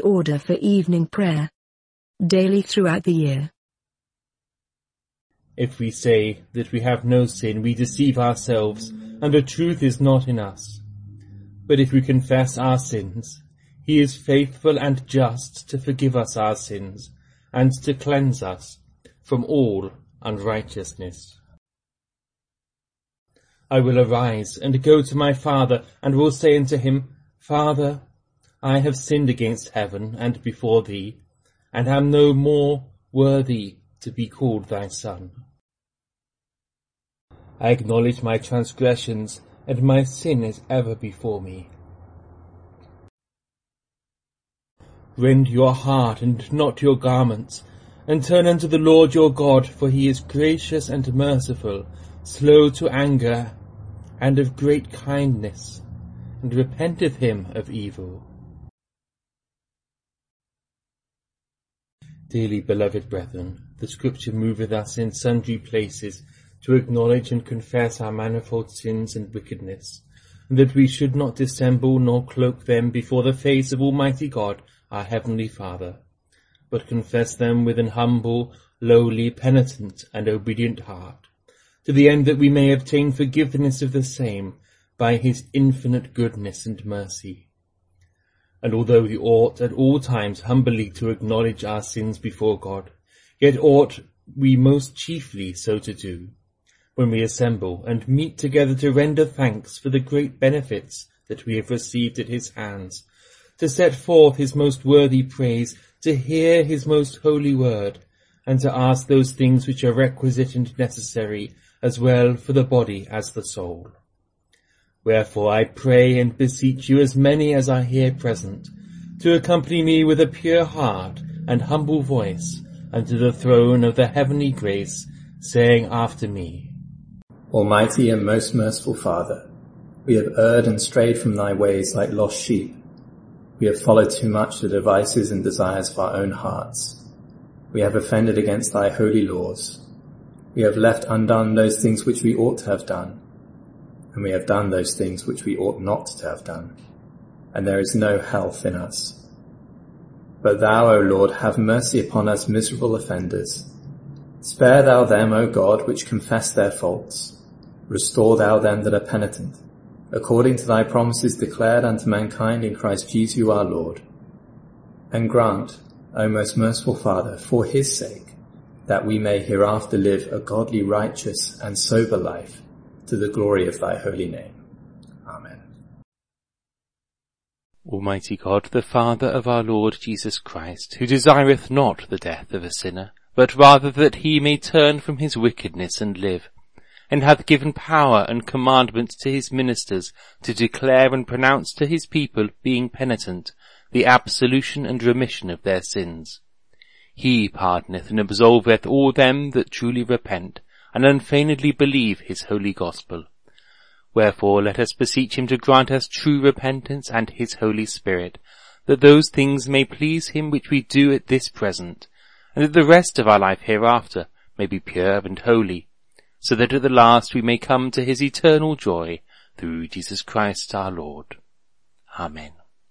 order for evening prayer. Daily throughout the year. If we say that we have no sin, we deceive ourselves, and the truth is not in us. But if we confess our sins, he is faithful and just to forgive us our sins, and to cleanse us from all unrighteousness. I will arise and go to my father, and will say unto him, Father, I have sinned against heaven and before thee, and am no more worthy to be called thy son. I acknowledge my transgressions, and my sin is ever before me. Rend your heart and not your garments, and turn unto the Lord your God, for he is gracious and merciful, slow to anger, and of great kindness, and repenteth him of evil. Dearly beloved brethren, the Scripture moveth us in sundry places to acknowledge and confess our manifold sins and wickedness, and that we should not dissemble nor cloak them before the face of Almighty God, our Heavenly Father, but confess them with an humble, lowly, penitent, and obedient heart, to the end that we may obtain forgiveness of the same by his infinite goodness and mercy. And although we ought at all times humbly to acknowledge our sins before God, yet ought we most chiefly so to do, when we assemble and meet together to render thanks for the great benefits that we have received at his hands, to set forth his most worthy praise, to hear his most holy word, and to ask those things which are requisite and necessary, as well for the body as the soul. Wherefore I pray and beseech you, as many as are here present, to accompany me with a pure heart and humble voice unto the throne of the heavenly grace, saying after me, Almighty and most merciful Father, we have erred and strayed from thy ways like lost sheep. We have followed too much the devices and desires of our own hearts. We have offended against thy holy laws. We have left undone those things which we ought to have done, and we have done those things which we ought not to have done, and there is no health in us. But thou, O Lord, have mercy upon us miserable offenders. Spare thou them, O God, which confess their faults. Restore thou them that are penitent, according to thy promises declared unto mankind in Christ Jesus our Lord. And grant, O most merciful Father, for his sake, that we may hereafter live a godly, righteous, and sober life, to the glory of thy holy name. Amen. Almighty God, the Father of our Lord Jesus Christ, who desireth not the death of a sinner, but rather that he may turn from his wickedness and live, and hath given power and commandment to his ministers to declare and pronounce to his people, being penitent, the absolution and remission of their sins. He pardoneth and absolveth all them that truly repent, and unfeignedly believe his holy gospel. Wherefore let us beseech him to grant us true repentance and his Holy Spirit, that those things may please him which we do at this present, and that the rest of our life hereafter may be pure and holy, so that at the last we may come to his eternal joy, through Jesus Christ our Lord. Amen.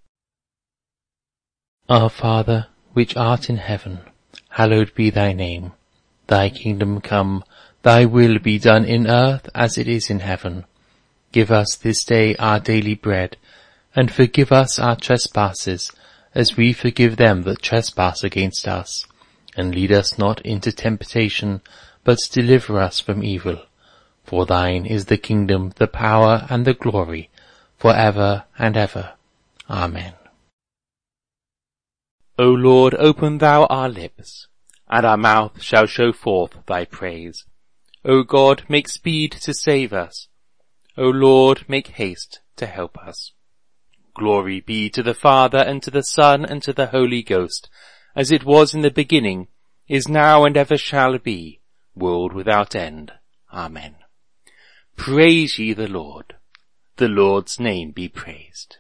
Our Father, which art in heaven, hallowed be thy name. Thy kingdom come, thy will be done in earth as it is in heaven. Give us this day our daily bread, and forgive us our trespasses, as we forgive them that trespass against us. And lead us not into temptation, but deliver us from evil. For thine is the kingdom, the power, and the glory, for ever and ever. Amen. O Lord, open thou our lips, and our mouth shall show forth thy praise. O God, make speed to save us. O Lord, make haste to help us. Glory be to the Father, and to the Son, and to the Holy Ghost, as it was in the beginning, is now, and ever shall be, world without end. Amen. Praise ye the Lord. The Lord's name be praised.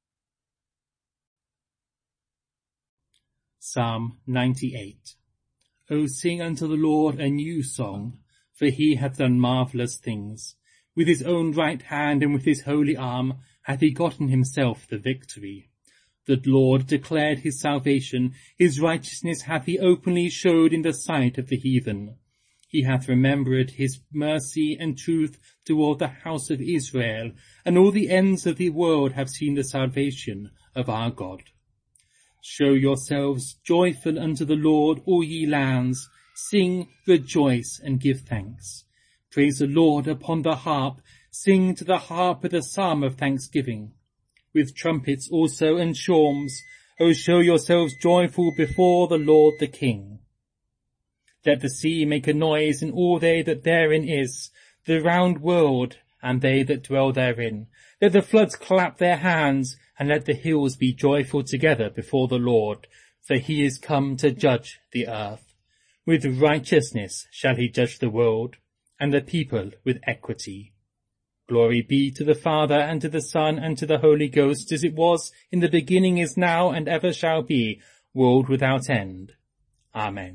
Psalm 98. O sing unto the Lord a new song, for he hath done marvellous things. With his own right hand and with his holy arm hath he gotten himself the victory. The Lord declared his salvation, his righteousness hath he openly showed in the sight of the heathen. He hath remembered his mercy and truth toward the house of Israel, and all the ends of the world have seen the salvation of our God. Show yourselves joyful unto the Lord, all ye lands. Sing, rejoice, and give thanks. Praise the Lord upon the harp. Sing to the harp with a psalm of thanksgiving. With trumpets also and shawms, O show yourselves joyful before the Lord the King. Let the sea make a noise, and all they that therein is, the round world, and they that dwell therein. Let the floods clap their hands, and let the hills be joyful together before the Lord, for he is come to judge the earth. With righteousness shall he judge the world, and the people with equity. Glory be to the Father, and to the Son, and to the Holy Ghost, as it was in the beginning, is now, and ever shall be, world without end. Amen.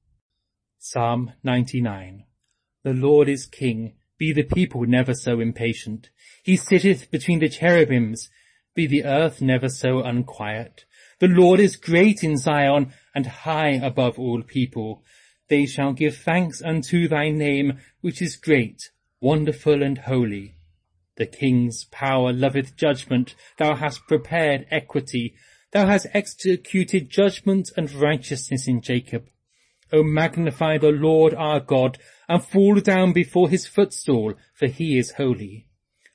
Psalm 99. The Lord is King. Be the people never so impatient. He sitteth between the cherubims. Be the earth never so unquiet. The Lord is great in Zion, and high above all people. They shall give thanks unto thy name, which is great, wonderful, and holy. The King's power loveth judgment. Thou hast prepared equity. Thou hast executed judgment and righteousness in Jacob. O magnify the Lord our God, and fall down before his footstool, for he is holy.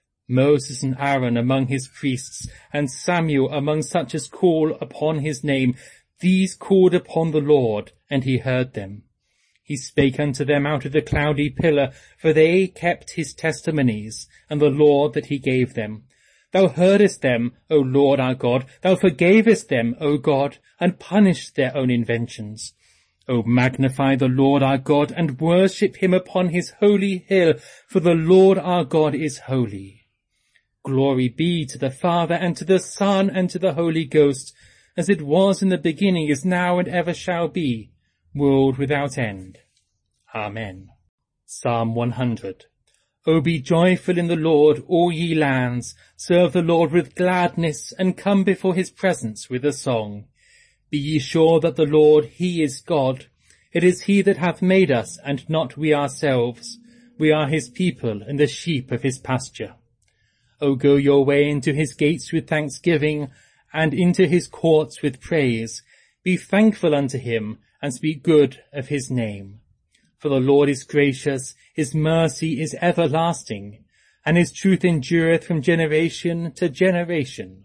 Moses and Aaron among his priests, and Samuel among such as call upon his name, these called upon the Lord, and he heard them. He spake unto them out of the cloudy pillar, for they kept his testimonies, and the law that he gave them. Thou heardest them, O Lord our God, thou forgavest them, O God, and punished their own inventions. O magnify the Lord our God, and worship him upon his holy hill, for the Lord our God is holy. Glory be to the Father, and to the Son, and to the Holy Ghost, as it was in the beginning, is now, and ever shall be, world without end. Amen. Psalm 100. O be joyful in the Lord, all ye lands. Serve the Lord with gladness, and come before his presence with a song. Be ye sure that the Lord, he is God. It is he that hath made us, and not we ourselves. We are his people, and the sheep of his pasture. O go your way into his gates with thanksgiving, and into his courts with praise. Be thankful unto him, and speak good of his name. For the Lord is gracious, his mercy is everlasting, and his truth endureth from generation to generation.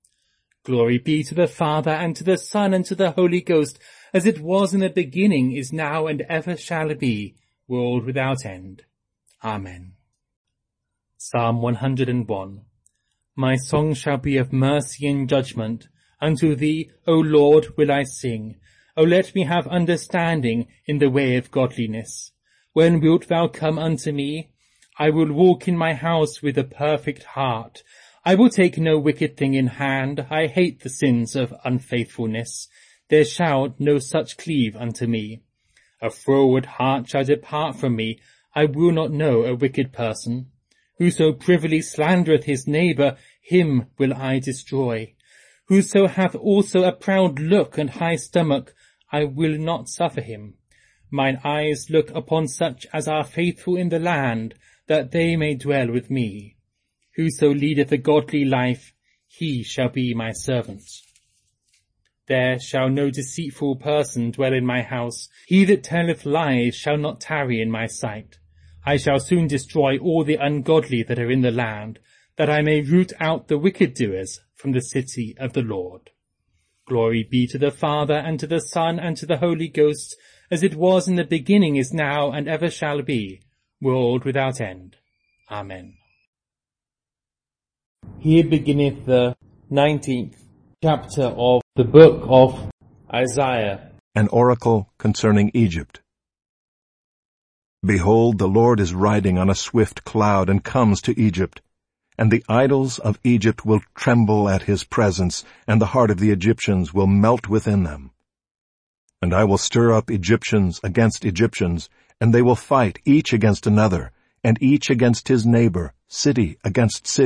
Glory be to the Father, and to the Son, and to the Holy Ghost, as it was in the beginning, is now, and ever shall be, world without end. Amen. Psalm 101. My song shall be of mercy and judgment. Unto thee, O Lord, will I sing. O let me have understanding in the way of godliness. When wilt thou come unto me? I will walk in my house with a perfect heart. I will take no wicked thing in hand. I hate the sins of unfaithfulness. There shall no such cleave unto me. A froward heart shall depart from me. I will not know a wicked person. Whoso privily slandereth his neighbour, him will I destroy. Whoso hath also a proud look and high stomach, I will not suffer him. Mine eyes look upon such as are faithful in the land, that they may dwell with me. Whoso leadeth a godly life, he shall be my servant. There shall no deceitful person dwell in my house. He that telleth lies shall not tarry in my sight. I shall soon destroy all the ungodly that are in the land, that I may root out the wicked doers from the city of the Lord. Glory be to the Father, and to the Son, and to the Holy Ghost, as it was in the beginning, is now, and ever shall be, world without end. Amen. Here beginneth the 19th chapter of the book of Isaiah. An oracle concerning Egypt. Behold, the Lord is riding on a swift cloud and comes to Egypt. And the idols of Egypt will tremble at his presence, and the heart of the Egyptians will melt within them. And I will stir up Egyptians against Egyptians, and they will fight each against another, and each against his neighbor, city against city,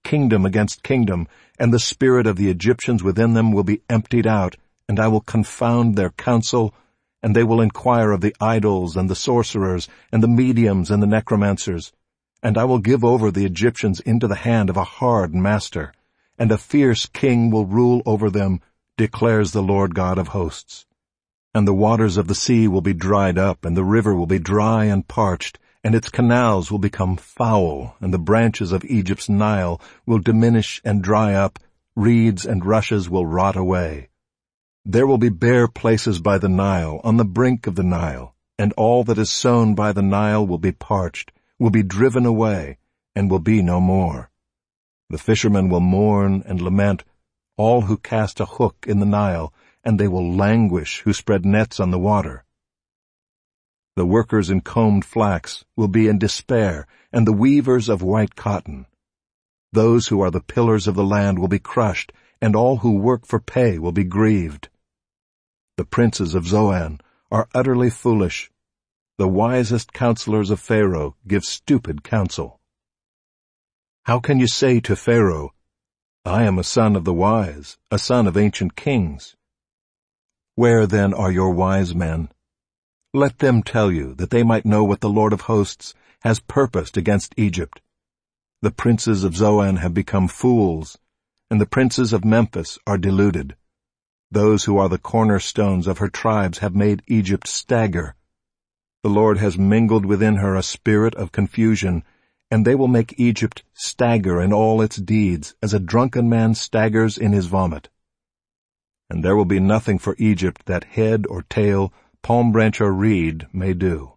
kingdom against kingdom, and the spirit of the Egyptians within them will be emptied out, and I will confound their counsel, and they will inquire of the idols and the sorcerers and the mediums and the necromancers. And I will give over the Egyptians into the hand of a hard master, and a fierce king will rule over them, declares the Lord God of hosts. And the waters of the sea will be dried up, and the river will be dry and parched, and its canals will become foul, and the branches of Egypt's Nile will diminish and dry up, reeds and rushes will rot away. There will be bare places by the Nile, on the brink of the Nile, and all that is sown by the Nile will be parched, will be driven away, and will be no more. The fishermen will mourn and lament, all who cast a hook in the Nile, and they will languish who spread nets on the water. The workers in combed flax will be in despair, and the weavers of white cotton. Those who are the pillars of the land will be crushed, and all who work for pay will be grieved. The princes of Zoan are utterly foolish. The wisest counselors of Pharaoh give stupid counsel. How can you say to Pharaoh, I am a son of the wise, a son of ancient kings? Where then are your wise men? Let them tell you, that they might know what the Lord of hosts has purposed against Egypt. The princes of Zoan have become fools, and the princes of Memphis are deluded. Those who are the cornerstones of her tribes have made Egypt stagger. The Lord has mingled within her a spirit of confusion, and they will make Egypt stagger in all its deeds, as a drunken man staggers in his vomit. And there will be nothing for Egypt that head or tail, palm branch or reed may do.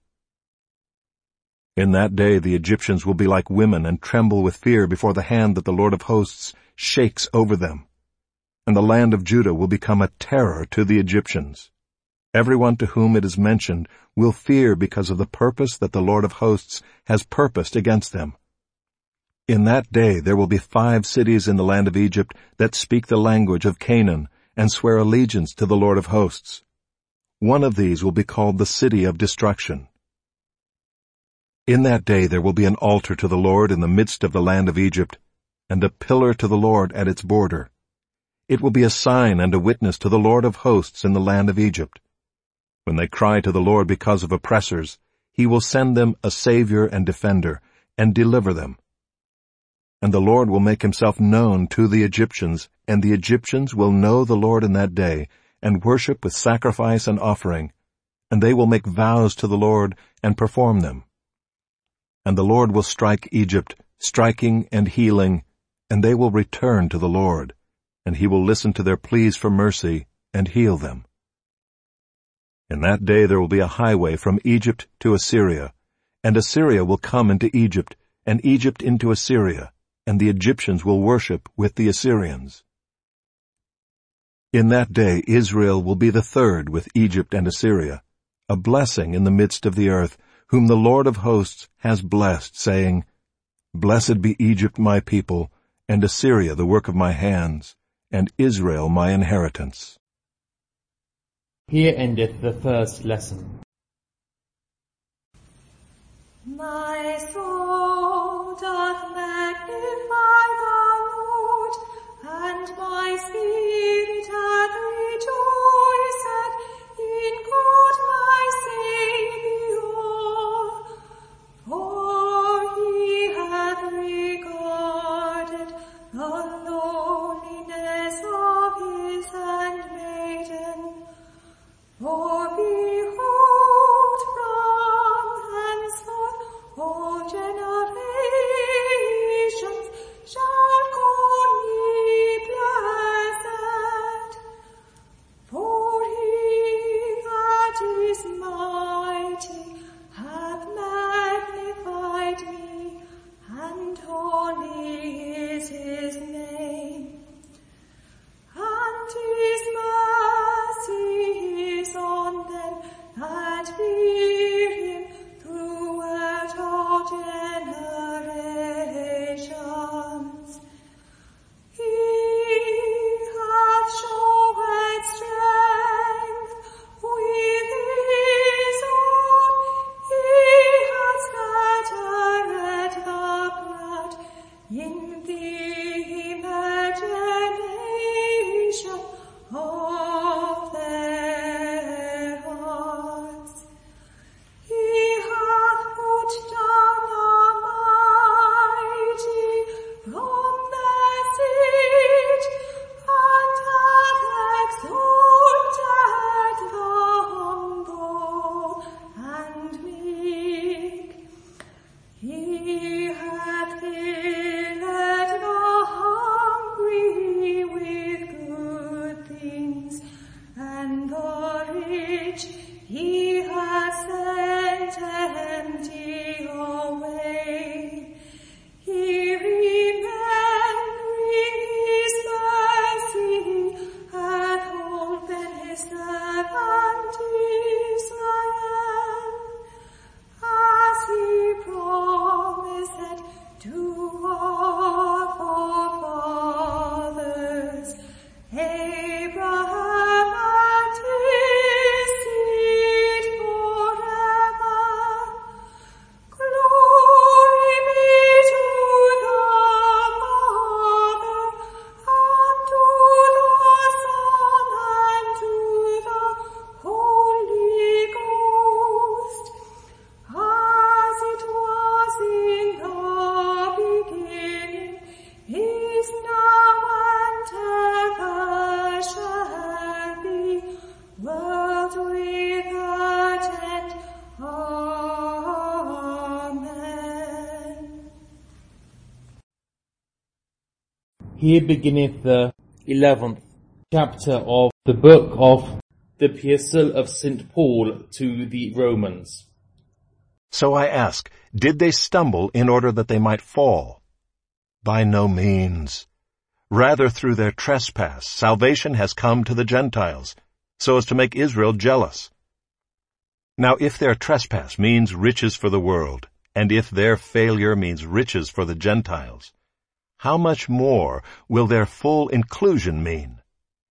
In that day the Egyptians will be like women and tremble with fear before the hand that the Lord of hosts shakes over them. And the land of Judah will become a terror to the Egyptians. Everyone to whom it is mentioned will fear because of the purpose that the Lord of hosts has purposed against them. In that day there will be 5 cities in the land of Egypt that speak the language of Canaan and swear allegiance to the Lord of hosts. One of these will be called the city of destruction. In that day there will be an altar to the Lord in the midst of the land of Egypt, and a pillar to the Lord at its border. It will be a sign and a witness to the Lord of hosts in the land of Egypt. When they cry to the Lord because of oppressors, he will send them a Savior and defender, and deliver them. And the Lord will make himself known to the Egyptians, and the Egyptians will know the Lord in that day, and worship with sacrifice and offering, and they will make vows to the Lord and perform them. And the Lord will strike Egypt, striking and healing, and they will return to the Lord, and he will listen to their pleas for mercy and heal them. In that day there will be a highway from Egypt to Assyria, and Assyria will come into Egypt, and Egypt into Assyria, and the Egyptians will worship with the Assyrians. In that day Israel will be the third with Egypt and Assyria, a blessing in the midst of the earth, whom the Lord of hosts has blessed, saying, Blessed be Egypt my people, and Assyria the work of my hands, and Israel my inheritance. Here endeth the first lesson. My soul doth magnify the Lord, and my spirit hath rejoiced in God my Saviour. For he hath regarded the lowliness of his handmaiden. For behold, Here beginneth the 11th chapter of the book of the Epistle of St. Paul to the Romans. So I ask, did they stumble in order that they might fall? By no means. Rather, through their trespass, salvation has come to the Gentiles, so as to make Israel jealous. Now if their trespass means riches for the world, and if their failure means riches for the Gentiles, how much more will their full inclusion mean?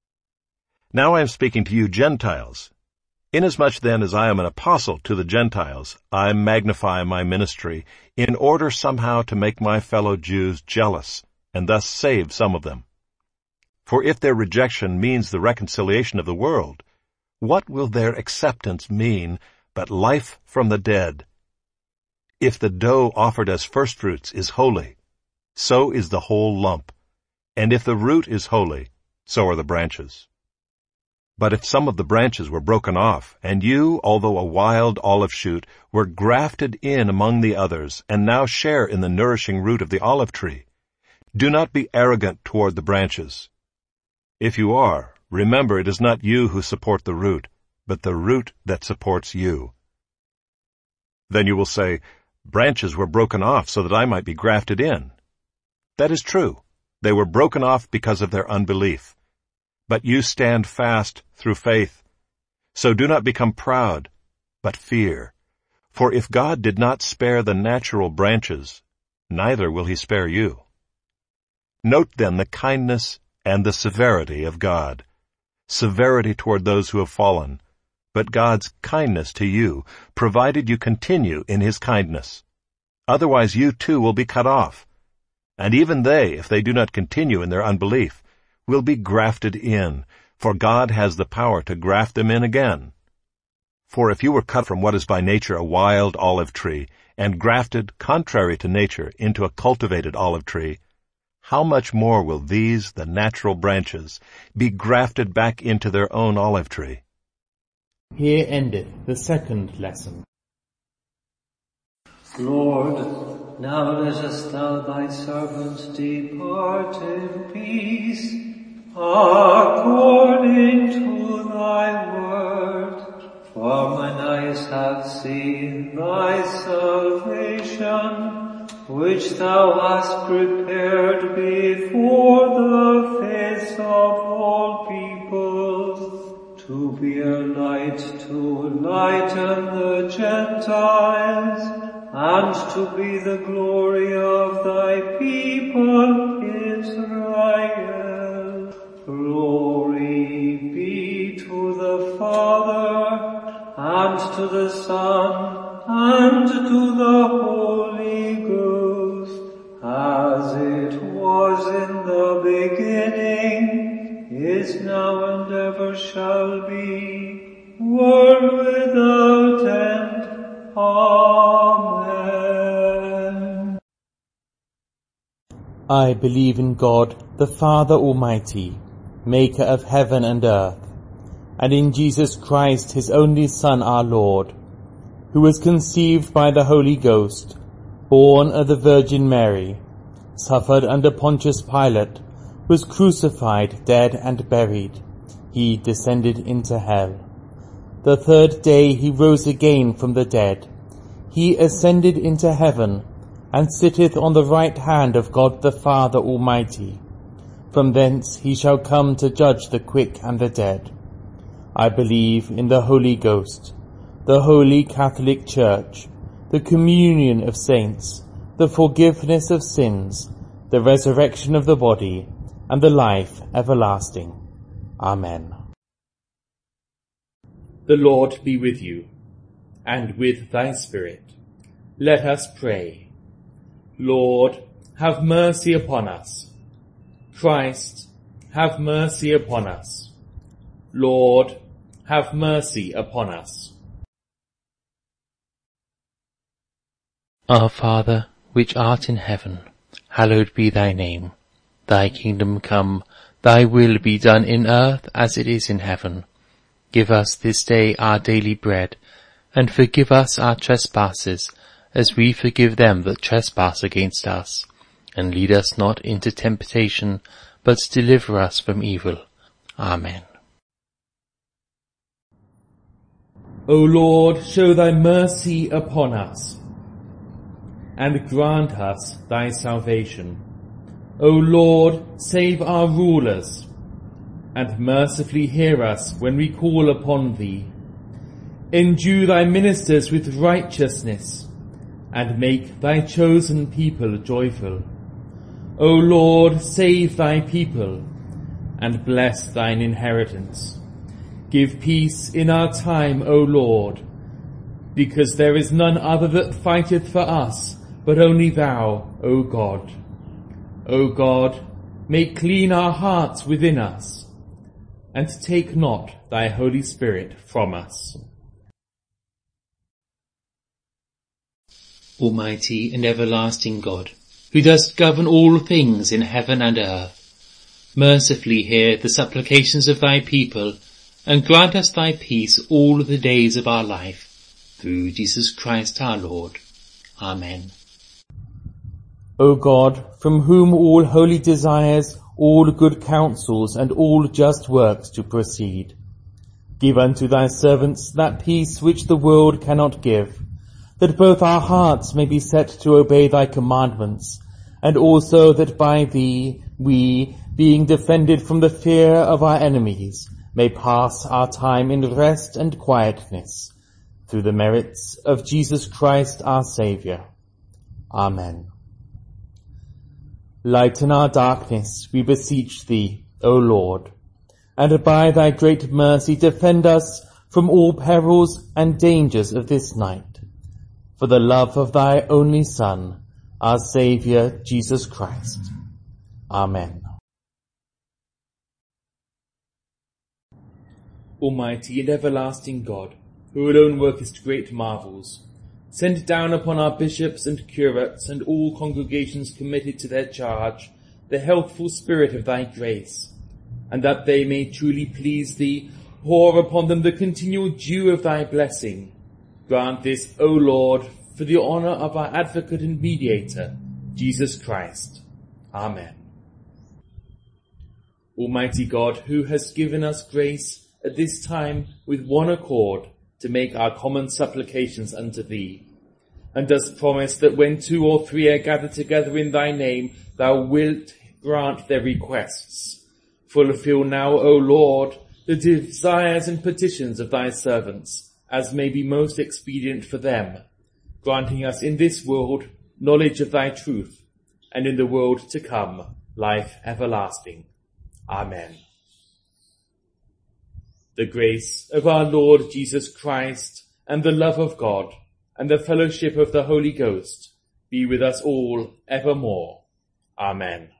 Now I am speaking to you Gentiles. Inasmuch then as I am an apostle to the Gentiles, I magnify my ministry, in order somehow to make my fellow Jews jealous, and thus save some of them. For if their rejection means the reconciliation of the world, what will their acceptance mean but life from the dead? If the dough offered as firstfruits is holy, so is the whole lump, and if the root is holy, so are the branches. But if some of the branches were broken off, and you, although a wild olive shoot, were grafted in among the others, and now share in the nourishing root of the olive tree, do not be arrogant toward the branches. If you are, remember it is not you who support the root, but the root that supports you. Then you will say, branches were broken off so that I might be grafted in. That is true. They were broken off because of their unbelief. But you stand fast through faith. So do not become proud, but fear. For if God did not spare the natural branches, neither will he spare you. Note then the kindness and the severity of God. Severity toward those who have fallen, but God's kindness to you, provided you continue in his kindness. Otherwise you too will be cut off. And even they, if they do not continue in their unbelief, will be grafted in, for God has the power to graft them in again. For if you were cut from what is by nature a wild olive tree, and grafted, contrary to nature, into a cultivated olive tree, how much more will these, the natural branches, be grafted back into their own olive tree? Here endeth the second lesson. Lord, now lettest thou thy servant depart in peace, according to thy word. For mine eyes have seen thy salvation, which thou hast prepared before the face of all peoples, to be a light to lighten the Gentiles, and to be the glory of thy people Israel. Glory be to the Father, and to the Son, and to the Holy Ghost, as it was in the beginning, is now and ever shall be, world without end. Amen. I believe in God, the Father Almighty, maker of heaven and earth, and in Jesus Christ, his only Son, our Lord, who was conceived by the Holy Ghost, born of the Virgin Mary, suffered under Pontius Pilate, was crucified, dead, and buried. He descended into hell. The third day he rose again from the dead. He ascended into heaven, and sitteth on the right hand of God the Father Almighty. From thence he shall come to judge the quick and the dead. I believe in the Holy Ghost, the Holy Catholic Church, the communion of saints, the forgiveness of sins, the resurrection of the body, and the life everlasting. Amen. The Lord be with you, and with thy spirit. Let us pray. Lord, have mercy upon us. Christ, have mercy upon us. Lord, have mercy upon us. Our Father, which art in heaven, hallowed be thy name. Thy kingdom come, thy will be done in earth as it is in heaven. Give us this day our daily bread, and forgive us our trespasses, as we forgive them that trespass against us. and lead us not into temptation, but deliver us from evil. Amen. O Lord, show thy mercy upon us, and grant us thy salvation. O Lord, save our rulers, and mercifully hear us when we call upon thee. Endue thy ministers with righteousness, and make thy chosen people joyful. O Lord, save thy people, and bless thine inheritance. Give peace in our time, O Lord, because there is none other that fighteth for us, but only thou, O God. O God, make clean our hearts within us, and take not thy Holy Spirit from us. Almighty and everlasting God, who dost govern all things in heaven and earth, mercifully hear the supplications of thy people, and grant us thy peace all the days of our life, through Jesus Christ our Lord. Amen. O God, from whom all holy desires, all good counsels, and all just works do proceed, give unto thy servants that peace which the world cannot give, that both our hearts may be set to obey thy commandments, and also that by thee we, being defended from the fear of our enemies, may pass our time in rest and quietness, through the merits of Jesus Christ our Saviour. Amen. Lighten our darkness, we beseech thee, O Lord, and by thy great mercy defend us from all perils and dangers of this night, for the love of thy only Son, our Saviour, Jesus Christ. Amen. Almighty and everlasting God, who alone workest great marvels, send down upon our bishops and curates and all congregations committed to their charge the healthful spirit of thy grace, and that they may truly please thee, pour upon them the continual dew of thy blessing. Grant this, O Lord, for the honour of our advocate and mediator, Jesus Christ. Amen. Almighty God, who hast given us grace at this time with one accord to make our common supplications unto thee, and dost promise that when 2 or 3 are gathered together in thy name, thou wilt grant their requests. Fulfill now, O Lord, the desires and petitions of thy servants, as may be most expedient for them, granting us in this world knowledge of thy truth, and in the world to come life everlasting. Amen. The grace of our Lord Jesus Christ, and the love of God, and the fellowship of the Holy Ghost be with us all evermore. Amen.